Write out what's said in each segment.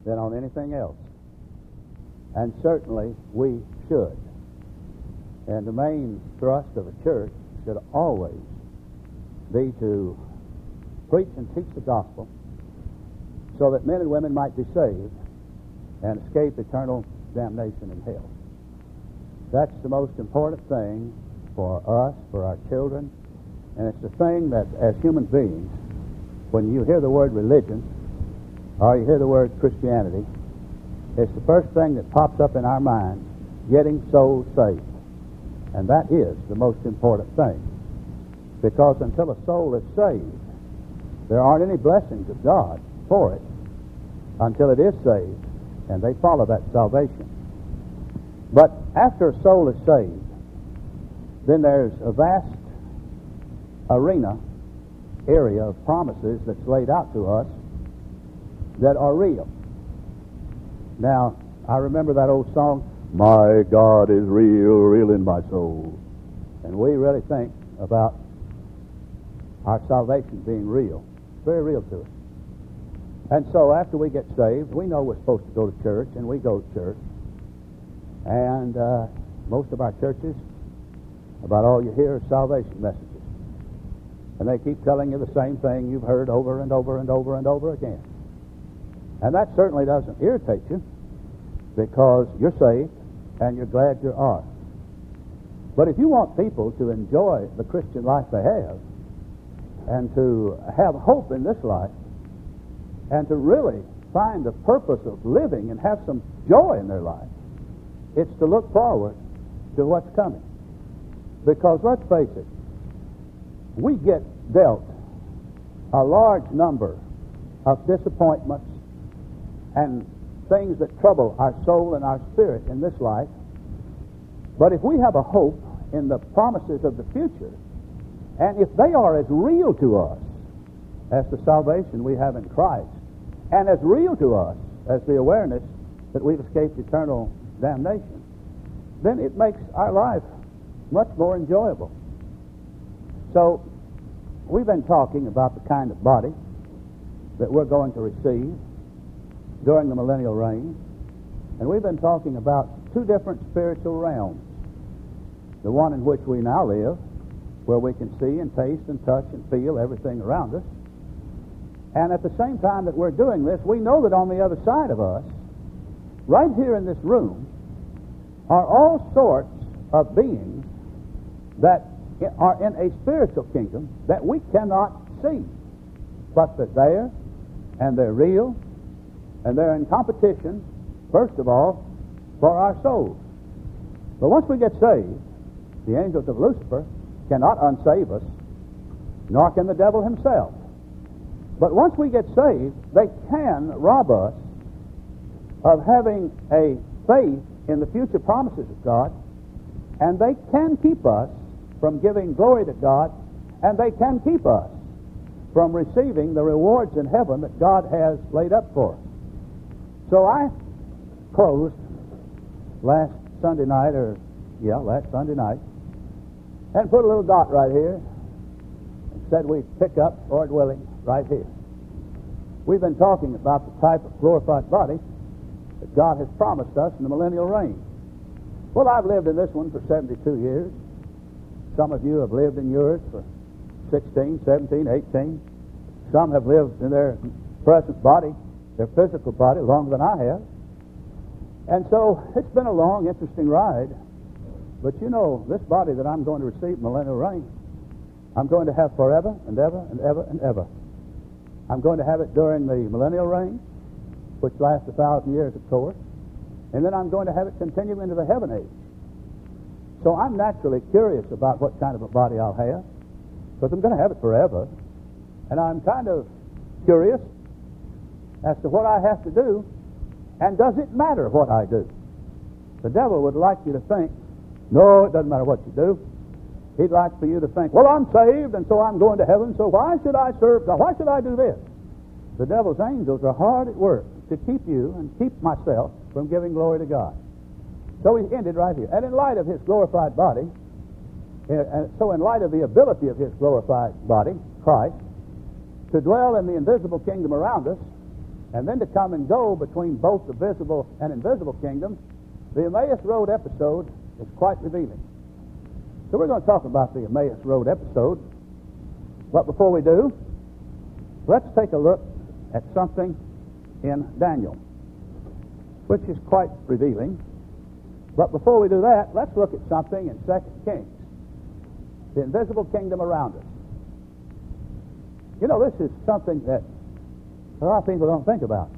than on anything else. And certainly we should. And the main thrust of a church should always be to preach and teach the gospel so that men and women might be saved and escape eternal damnation in hell. That's the most important thing for us, for our children, and it's the thing that as human beings, when you hear the word religion or you hear the word Christianity, it's the first thing that pops up in our minds, getting souls saved. And that is the most important thing. Because until a soul is saved, there aren't any blessings of God for it until it is saved, and they follow that salvation. But after a soul is saved, then there's a vast area of promises that's laid out to us that are real. Now, I remember that old song, "My God is real, real in my soul." And we really think about our salvation being real. It's very real to us. And so after we get saved, we know we're supposed to go to church, and we go to church. And most of our churches, about all you hear is salvation messages. And they keep telling you the same thing you've heard over and over and over and over again. And that certainly doesn't irritate you, because you're saved and you're glad you are. But if you want people to enjoy the Christian life they have, and to have hope in this life, and to really find the purpose of living and have some joy in their life, it's to look forward to what's coming. Because let's face it, we get dealt a large number of disappointments and things that trouble our soul and our spirit in this life. But if we have a hope in the promises of the future, and if they are as real to us as the salvation we have in Christ, and as real to us as the awareness that we've escaped eternal damnation, then it makes our life much more enjoyable. So, we've been talking about the kind of body that we're going to receive during the millennial reign, and we've been talking about two different spiritual realms. The one in which we now live, where we can see and taste and touch and feel everything around us. And at the same time that we're doing this, we know that on the other side of us, right here in this room, are all sorts of beings that are in a spiritual kingdom that we cannot see. But they're there, and they're real, and they're in competition, first of all, for our souls. But once we get saved, the angels of Lucifer cannot unsave us, nor can the devil himself. But once we get saved, they can rob us of having a faith in the future promises of God, and they can keep us from giving glory to God, and they can keep us from receiving the rewards in heaven that God has laid up for us. So I closed last Sunday night, and put a little dot right here and said we'd pick up, Lord willing, right here. We've been talking about the type of glorified body that God has promised us in the millennial reign. Well, I've lived in this one for 72 years. Some of you have lived in yours for 16, 17, 18. Some have lived in their present body, their physical body, longer than I have. And so it's been a long, interesting ride. But you know, this body that I'm going to receive in millennial reign, I'm going to have forever and ever and ever and ever. I'm going to have it during the millennial reign, which lasts 1,000 years, of course. And then I'm going to have it continue into the heaven age. So I'm naturally curious about what kind of a body I'll have, because I'm going to have it forever. And I'm kind of curious as to what I have to do, and does it matter what I do? The devil would like you to think, no, it doesn't matter what you do. He'd like for you to think, well, I'm saved, and so I'm going to heaven, so why should I serve God? Why should I do this? The devil's angels are hard at work to keep you and keep myself from giving glory to God. So he ended right here. And in light of his glorified body, and so in light of the ability of his glorified body, Christ, to dwell in the invisible kingdom around us, and then to come and go between both the visible and invisible kingdoms, the Emmaus Road episode is quite revealing. So we're going to talk about the Emmaus Road episode. But before we do, let's take a look at something in Daniel, which is quite revealing. But before we do that, let's look at something in 2 Kings, the invisible kingdom around us. You know, this is something that a lot of people don't think about.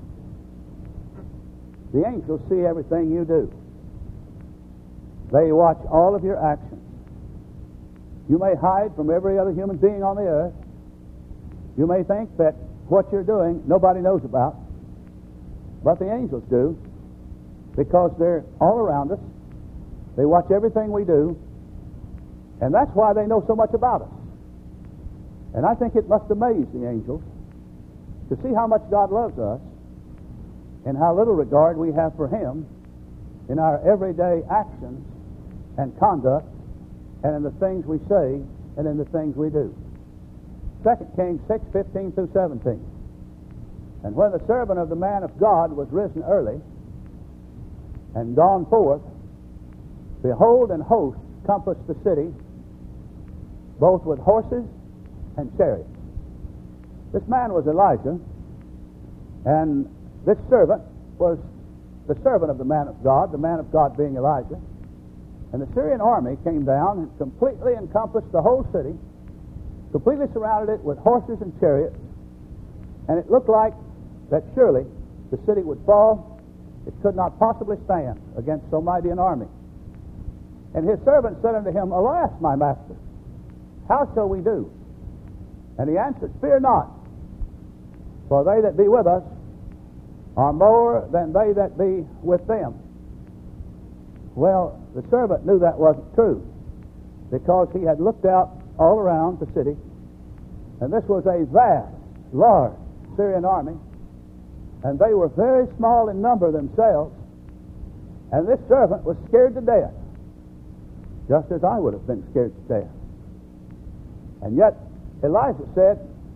The angels see everything you do. They watch all of your actions. You may hide from every other human being on the earth. You may think that what you're doing nobody knows about, but the angels do, because they're all around us. They watch everything we do, and that's why they know so much about us. And I think it must amaze the angels to see how much God loves us and how little regard we have for Him in our everyday actions and conduct, and in the things we say, and in the things we do. 2 Kings 6:15 through 17. And when the servant of the man of God was risen early and gone forth, behold, an host compassed the city, both with horses and chariots. This man was Elijah, and this servant was the servant of the man of God being Elijah. And the Syrian army came down and completely encompassed the whole city, completely surrounded it with horses and chariots, and it looked like that surely the city would fall. It could not possibly stand against so mighty an army. And his servant said unto him, Alas, my master, how shall we do? And he answered, Fear not, for they that be with us are more than they that be with them. Well, the servant knew that wasn't true, because he had looked out all around the city, and this was a vast, large Syrian army, and they were very small in number themselves, and this servant was scared to death, just as I would have been scared to death. And yet Elijah said,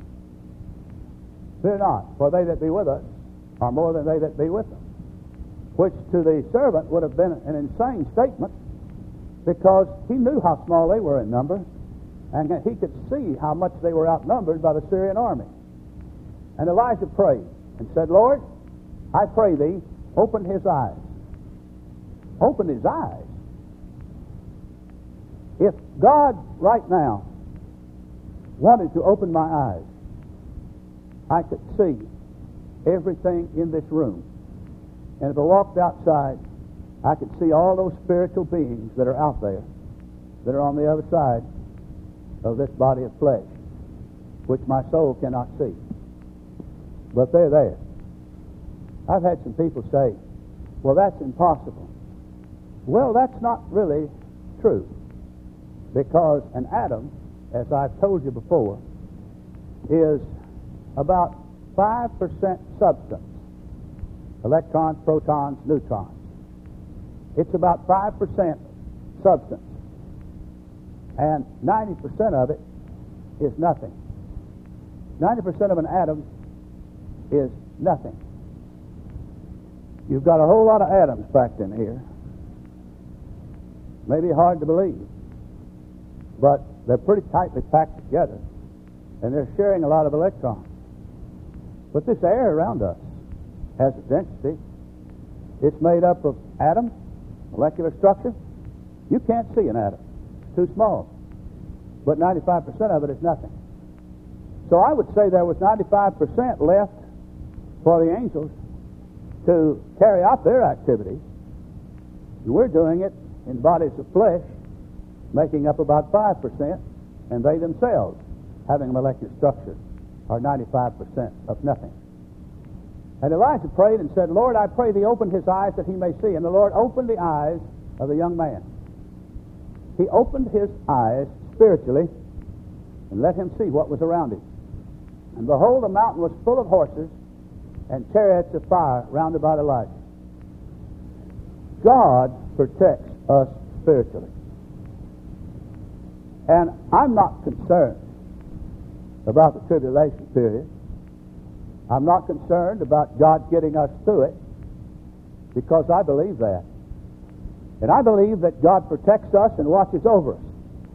Fear not, for they that be with us are more than they that be with them. Which to the servant would have been an insane statement, because he knew how small they were in number, and he could see how much they were outnumbered by the Syrian army. And Elijah prayed and said, Lord, I pray thee, open his eyes. Open his eyes. If God right now wanted to open my eyes, I could see everything in this room. And if I walked outside, I could see all those spiritual beings that are out there, that are on the other side of this body of flesh, which my soul cannot see. But they're there. I've had some people say, well, that's impossible. Well, that's not really true, because an atom, as I've told you before, is about 5% substance. Electrons, protons, neutrons. It's about 5% substance. And 90% of it is nothing. 90% of an atom is nothing. You've got a whole lot of atoms packed in here. Maybe hard to believe, but they're pretty tightly packed together, and they're sharing a lot of electrons. But this air around us has a density. It's made up of atoms, molecular structure. You can't see an atom. It's too small. But 95% of it is nothing. So I would say there was 95% left for the angels to carry out their activities. And we're doing it in bodies of flesh, making up about 5%, and they themselves, having a molecular structure, are 95% of nothing. And Elijah prayed and said, Lord, I pray thee open his eyes that he may see. And the Lord opened the eyes of the young man. He opened his eyes spiritually and let him see what was around him. And behold, the mountain was full of horses and chariots of fire round about Elijah. God protects us spiritually. And I'm not concerned about the tribulation period. I'm not concerned about God getting us through it, because I believe that. And I believe that God protects us and watches over us.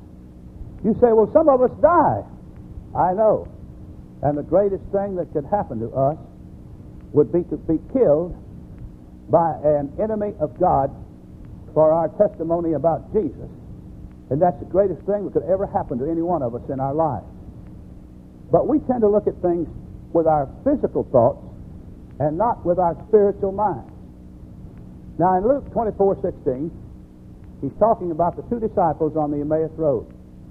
You say, well, some of us die. I know. And the greatest thing that could happen to us would be to be killed by an enemy of God for our testimony about Jesus. And that's the greatest thing that could ever happen to any one of us in our lives. But we tend to look at things with our physical thoughts and not with our spiritual mind. Now in Luke 24:16, he's talking about the two disciples on the Emmaus Road.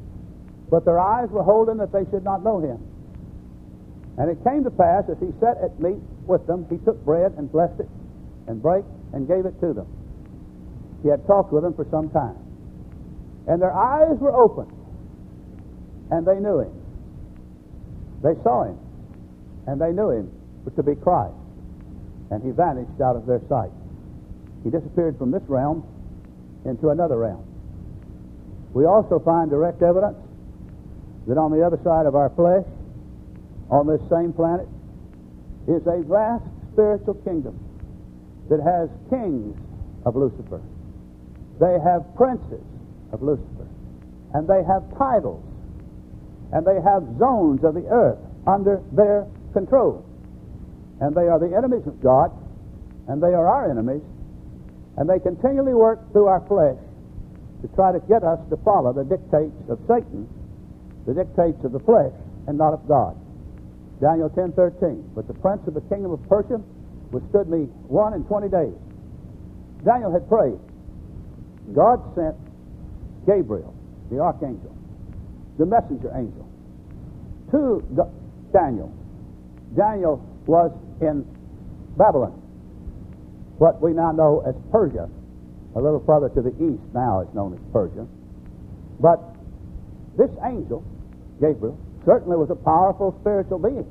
But their eyes were holden that they should not know him. And it came to pass, as he sat at meat with them, he took bread and blessed it, and brake, and gave it to them. He had talked with them for some time. And their eyes were opened, and they knew him. They saw him, and they knew him to be Christ. And he vanished out of their sight. He disappeared from this realm into another realm. We also find direct evidence that on the other side of our flesh, on this same planet, is a vast spiritual kingdom that has kings of Lucifer. They have princes of Lucifer. And they have titles. And they have zones of the earth under their control. And they are the enemies of God, and they are our enemies, and they continually work through our flesh to try to get us to follow the dictates of Satan, the dictates of the flesh, and not of God. Daniel 10:13. But the prince of the kingdom of Persia withstood me 21 days. Daniel had prayed. God sent Gabriel, the archangel, the messenger angel, to Daniel. Daniel was in Babylon, what we now know as Persia. A little further to the east now is known as Persia. But this angel, Gabriel, certainly was a powerful spiritual being.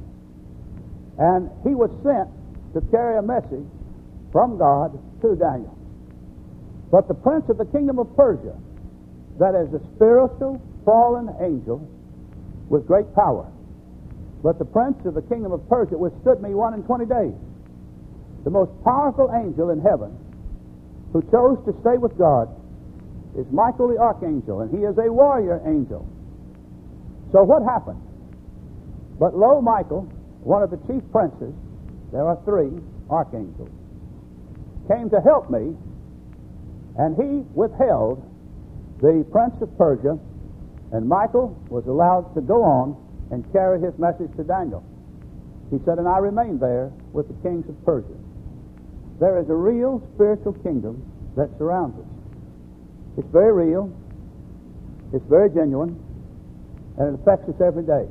And he was sent to carry a message from God to Daniel. But the prince of the kingdom of Persia, that is a spiritual fallen angel with great power. But the prince of the kingdom of Persia withstood me 21 days. The most powerful angel in heaven who chose to stay with God is Michael the archangel, and he is a warrior angel. So what happened? But lo, Michael, one of the chief princes, there are 3 archangels, came to help me, and he withheld the prince of Persia, and Michael was allowed to go on and carry his message to Daniel. He said, and I remained there with the kings of Persia. There is a real spiritual kingdom that surrounds us. It's very real, it's very genuine, and it affects us every day.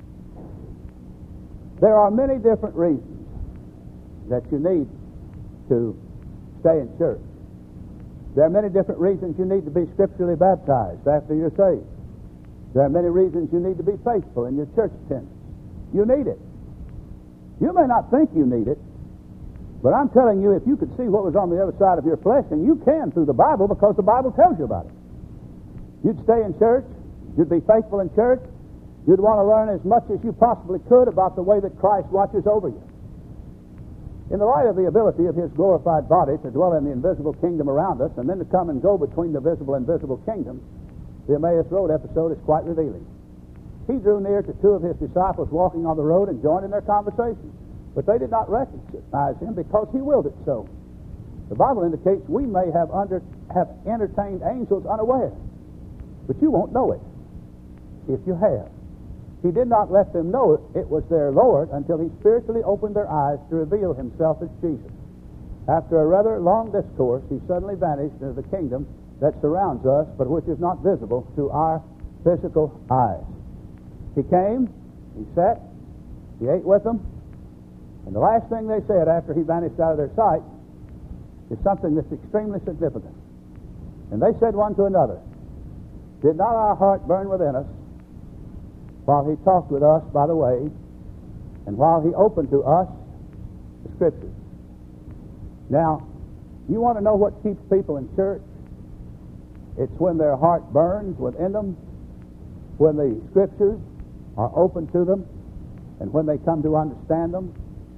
There are many different reasons that you need to stay in church. There are many different reasons you need to be scripturally baptized after you're saved. There are many reasons you need to be faithful in your church attendance. You need it. You may not think you need it, but I'm telling you, if you could see what was on the other side of your flesh, and you can through the Bible, because the Bible tells you about it, you'd stay in church, you'd be faithful in church, you'd want to learn as much as you possibly could about the way that Christ watches over you. In the light of the ability of his glorified body to dwell in the invisible kingdom around us, and then to come and go between the visible and invisible kingdoms, the Emmaus Road episode is quite revealing. He drew near to 2 of his disciples walking on the road and joined in their conversation. But they did not recognize him because he willed it so. The Bible indicates we may have entertained angels unaware, but you won't know it if you have. He did not let them know it was their Lord until he spiritually opened their eyes to reveal himself as Jesus. After a rather long discourse, he suddenly vanished into the kingdom that surrounds us, but which is not visible to our physical eyes. He came, he sat, he ate with them, and the last thing they said after he vanished out of their sight is something that's extremely significant. And they said one to another, did not our heart burn within us while he talked with us by the way, and while he opened to us the Scriptures? Now, you want to know what keeps people in church? It's when their heart burns within them, when the Scriptures are open to them, and when they come to understand them,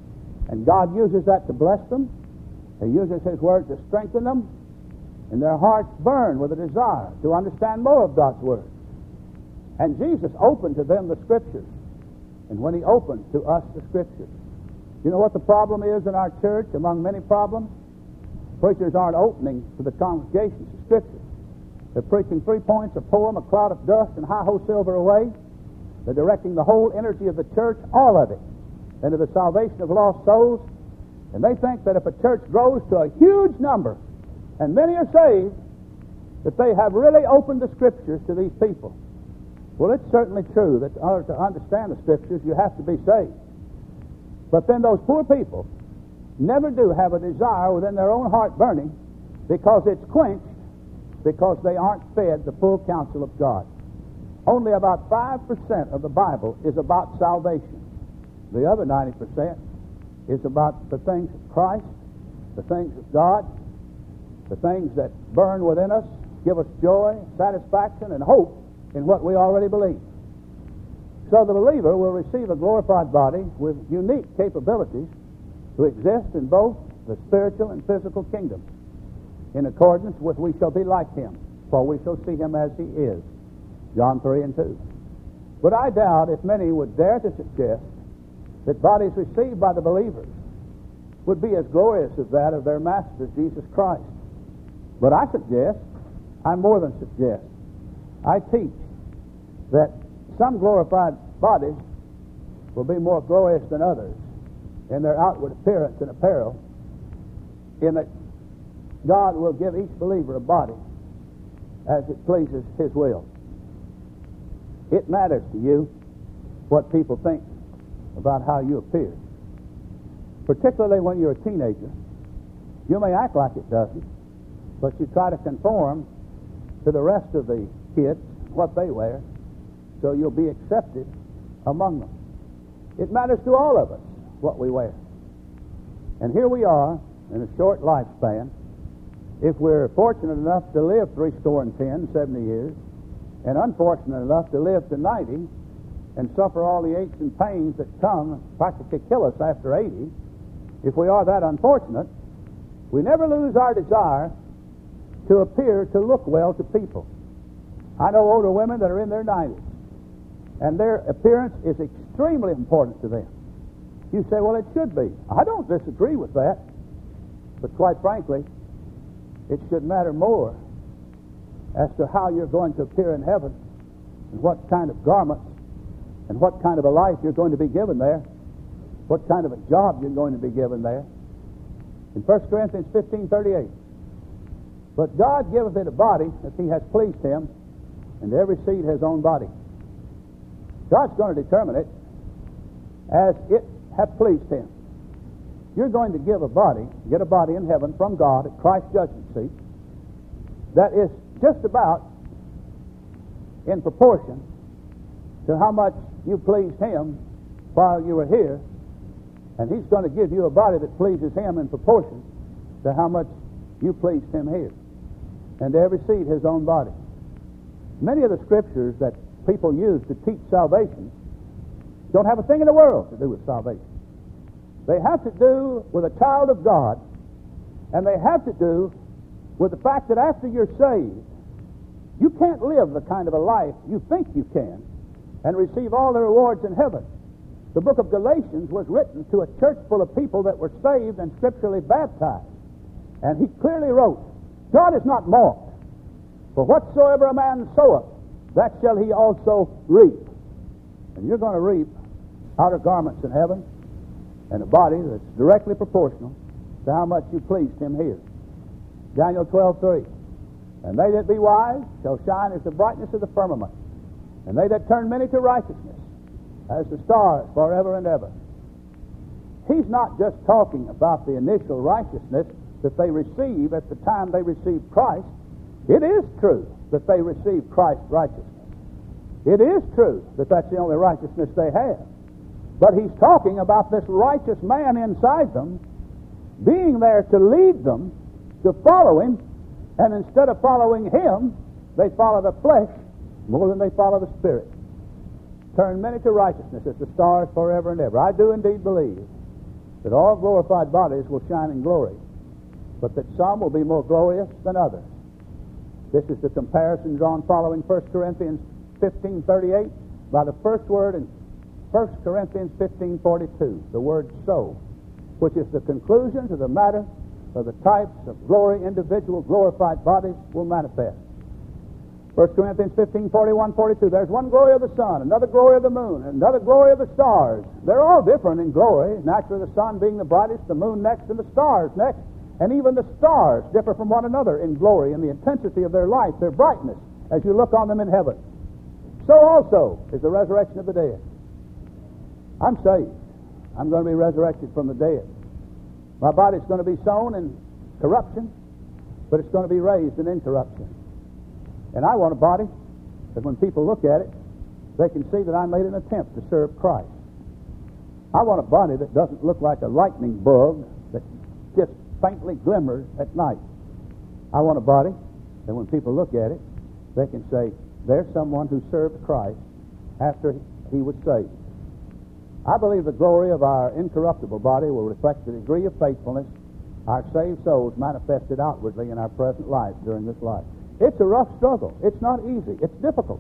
And God uses that to bless them. He uses His Word to strengthen them. And their hearts burn with a desire to understand more of God's Word. And Jesus opened to them the Scriptures. And when He opened to us the Scriptures, you know what the problem is in our church, among many problems? Preachers aren't opening to the congregations the Scriptures. They're preaching 3 points, a poem, a cloud of dust, and hi-ho silver away. They're directing the whole energy of the church, all of it, into the salvation of lost souls. And they think that if a church grows to a huge number, and many are saved, that they have really opened the Scriptures to these people. Well, it's certainly true that in order to understand the Scriptures, you have to be saved. But then those poor people never do have a desire within their own heart burning, because it's quenched, because they aren't fed the full counsel of God. Only about 5% of the Bible is about salvation. The other 90% is about the things of Christ, the things of God, the things that burn within us, give us joy, satisfaction, and hope in what we already believe. So the believer will receive a glorified body with unique capabilities to exist in both the spiritual and physical kingdoms, in accordance with we shall be like Him, for we shall see Him as He is. John 3 and 2. But I doubt if many would dare to suggest that bodies received by the believers would be as glorious as that of their Master, Jesus Christ. But I suggest, I more than suggest, I teach that some glorified bodies will be more glorious than others in their outward appearance and apparel, in that God will give each believer a body as it pleases His will. It matters to you what people think about how you appear. Particularly when you're a teenager. You may act like it doesn't, but you try to conform to the rest of the kids, what they wear, so you'll be accepted among them. It matters to all of us what we wear. And here we are in a short lifespan. If we're fortunate enough to live 70 years, and unfortunate enough to live to 90 and suffer all the aches and pains that come, practically kill us after 80, if we are that unfortunate, we never lose our desire to appear to look well to people. I know older women that are in their 90s, and their appearance is extremely important to them. You say, well, it should be. I don't disagree with that, but quite frankly, it should matter more as to how you're going to appear in heaven, and what kind of garments, and what kind of a life you're going to be given there, what kind of a job you're going to be given there. In 1 Corinthians 15:38, but God giveth it a body as He has pleased Him, and every seed his own body. God's going to determine it as it hath pleased Him. You're going to get a body in heaven from God at Christ's judgment seat that is just about in proportion to how much you pleased Him while you were here, and He's going to give you a body that pleases Him in proportion to how much you pleased Him here. And to every seed his own body. Many of the scriptures that people use to teach salvation don't have a thing in the world to do with salvation. They have to do with a child of God, and they have to do with the fact that after you're saved, you can't live the kind of a life you think you can and receive all the rewards in heaven. The book of Galatians was written to a church full of people that were saved and scripturally baptized. And he clearly wrote, God is not mocked, for whatsoever a man soweth, that shall he also reap. And you're going to reap outer garments in heaven and a body that's directly proportional to how much you pleased Him here. Daniel 12:3. And they that be wise shall shine as the brightness of the firmament, and they that turn many to righteousness as the stars forever and ever. He's not just talking about the initial righteousness that they receive at the time they receive Christ. It is true that they receive Christ's righteousness. It is true that that's the only righteousness they have. But he's talking about this righteous man inside them being there to lead them to follow Him, and instead of following Him, they follow the flesh more than they follow the Spirit. Turn many to righteousness as the stars forever and ever. I do indeed believe that all glorified bodies will shine in glory, but that some will be more glorious than others. This is the comparison drawn following 1 Corinthians 15:38 by the first word in 1 Corinthians 15:42, the word so, which is the conclusion to the matter of the types of glory individual glorified bodies will manifest. 1 Corinthians 15:41-42, there's one glory of the sun, another glory of the moon, another glory of the stars. They're all different in glory, naturally the sun being the brightest, the moon next, and the stars next. And even the stars differ from one another in glory, in the intensity of their light, their brightness, as you look on them in heaven. So also is the resurrection of the dead. I'm saved. I'm going to be resurrected from the dead. My body's going to be sown in corruption, but it's going to be raised in incorruption. And I want a body that when people look at it, they can see that I made an attempt to serve Christ. I want a body that doesn't look like a lightning bug that just faintly glimmers at night. I want a body that when people look at it, they can say, there's someone who served Christ after he was saved. I believe the glory of our incorruptible body will reflect the degree of faithfulness our saved souls manifested outwardly in our present life during this life. It's a rough struggle. It's not easy. It's difficult.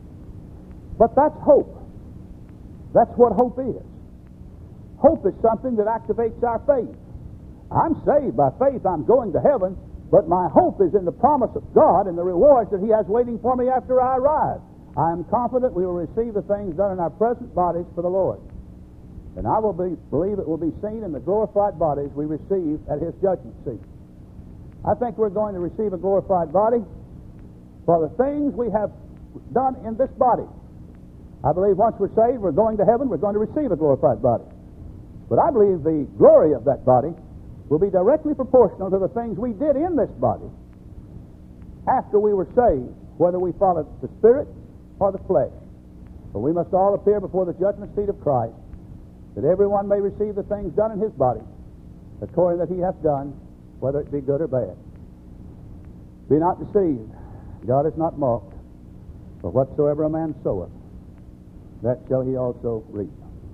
But that's hope. That's what hope is. Hope is something that activates our faith. I'm saved by faith. I'm going to heaven. But my hope is in the promise of God and the rewards that He has waiting for me after I arrive. I am confident we will receive the things done in our present bodies for the Lord. And I will believe it will be seen in the glorified bodies we receive at His judgment seat. I think we're going to receive a glorified body for the things we have done in this body. I believe once we're saved, we're going to heaven, we're going to receive a glorified body. But I believe the glory of that body will be directly proportional to the things we did in this body after we were saved, whether we followed the Spirit or the flesh. For we must all appear before the judgment seat of Christ, that everyone may receive the things done in his body, according that he hath done, whether it be good or bad. Be not deceived. God is not mocked. For whatsoever a man soweth, that shall he also reap.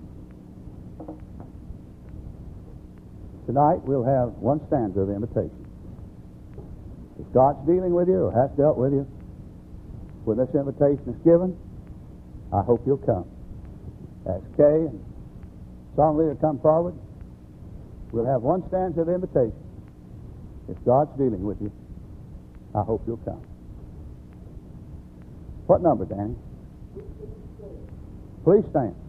Tonight we'll have one stanza of invitation. If God's dealing with you or has dealt with you when this invitation is given, I hope you'll come. As Kay and song leader come forward, we'll have one stanza of invitation. If God's dealing with you, I hope you'll come. What number, Danny? Please stand.